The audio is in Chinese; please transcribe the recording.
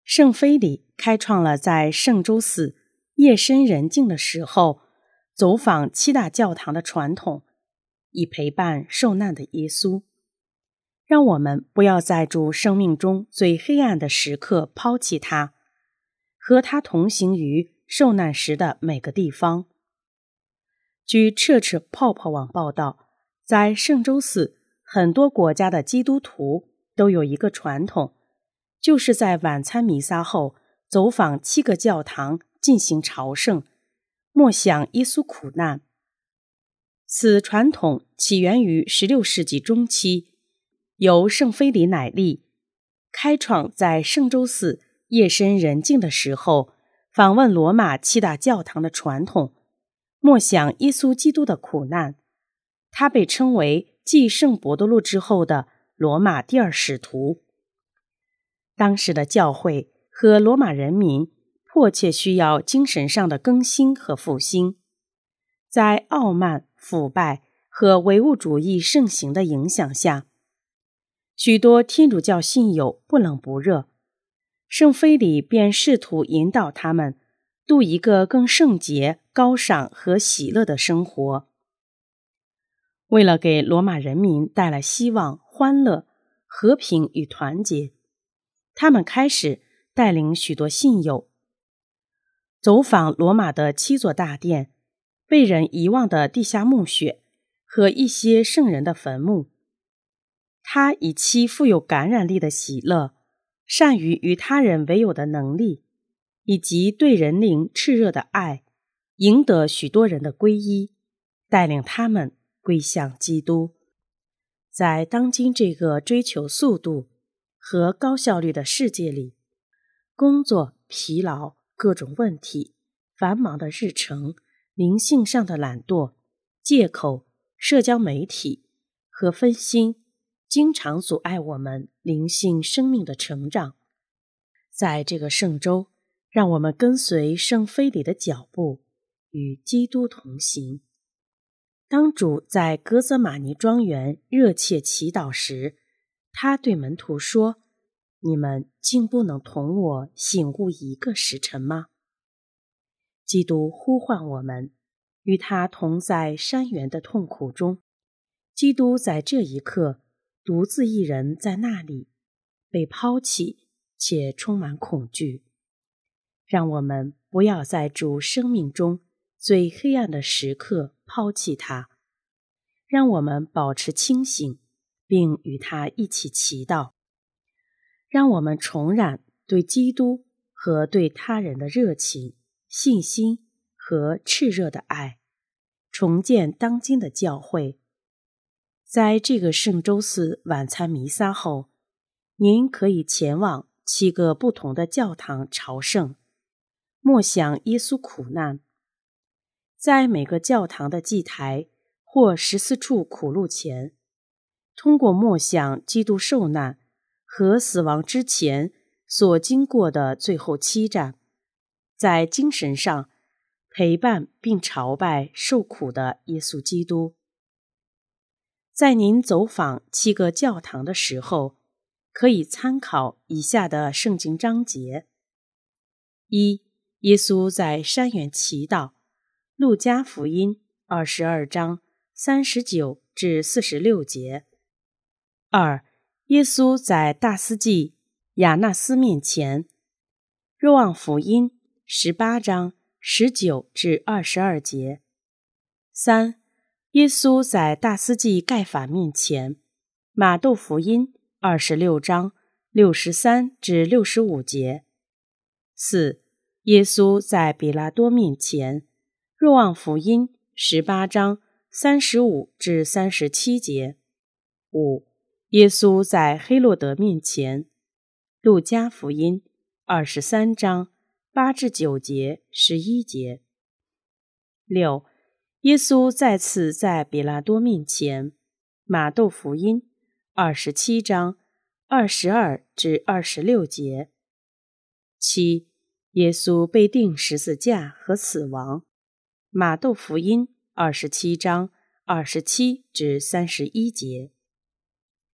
圣菲里开创了在圣周四夜深人静的时候走访7大教堂的传统，以陪伴受难的耶稣。让我们不要在主生命中最黑暗的时刻抛弃他，和他同行于受难时的每个地方。据Church Pop 网报道，在圣周四，很多国家的基督徒都有一个传统，就是在晚餐弥撒后走访7个教堂进行朝圣，默想耶稣苦难。此传统起源于16世纪中期，由圣菲里乃利开创在圣周四夜深人静的时候访问罗马7大教堂的传统，默想耶稣基督的苦难。他被称为继圣伯多禄之后的罗马第2使徒。当时的教会和罗马人民迫切需要精神上的更新和复兴。在傲慢、腐败和唯物主义盛行的影响下，许多天主教信友不冷不热，圣菲里便试图引导他们度一个更圣洁、高尚和喜乐的生活。为了给罗马人民带来希望、欢乐、和平与团结，他们开始带领许多信友走访罗马的7座大殿、被人遗忘的地下墓穴和一些圣人的坟墓。他以其富有感染力的喜乐、善于与他人为友的能力，以及对人灵炽热的爱，赢得许多人的皈依，带领他们归向基督。在当今这个追求速度和高效率的世界里，工作、疲劳、各种问题、繁忙的日程、灵性上的懒惰、借口、社交媒体和分心，经常阻碍我们灵性生命的成长。在这个圣周，让我们跟随圣菲里的脚步，与基督同行。当主在格泽马尼庄园热切祈祷时，他对门徒说：“你们竟不能同我醒悟1个时辰吗？”基督呼唤我们，与他同在山园的痛苦中。基督在这一刻独自一人在那里，被抛弃且充满恐惧。让我们不要在主生命中最黑暗的时刻抛弃他，让我们保持清醒，并与他一起祈祷。让我们重燃对基督和对他人的热情、信心和炽热的爱，重建当今的教会。在这个圣周四晚餐弥撒后，您可以前往7个不同的教堂朝圣，默想耶稣苦难。在每个教堂的祭台或14处苦路前，通过默想基督受难和死亡之前所经过的最后7站，在精神上陪伴并朝拜受苦的耶稣基督。在您走访7个教堂的时候，可以参考以下的圣经章节： 1. 耶稣在山园祈祷，路加福音22章39至46节。 2. 耶稣在大司祭亚那斯面前，若望福音18章19至22节。 3. 耶稣在大司祭盖法面前，马窦福音26章63至65节。 4. 耶稣在比拉多面前，若望福音18章35至37节。 5. 耶稣在黑落德面前，路加福音23章8至9节11节。 6. 耶稣再次在比拉多面前，马窦福音27章22至26节。 7. 耶稣被钉十字架和死亡，马窦福音27章27至31节。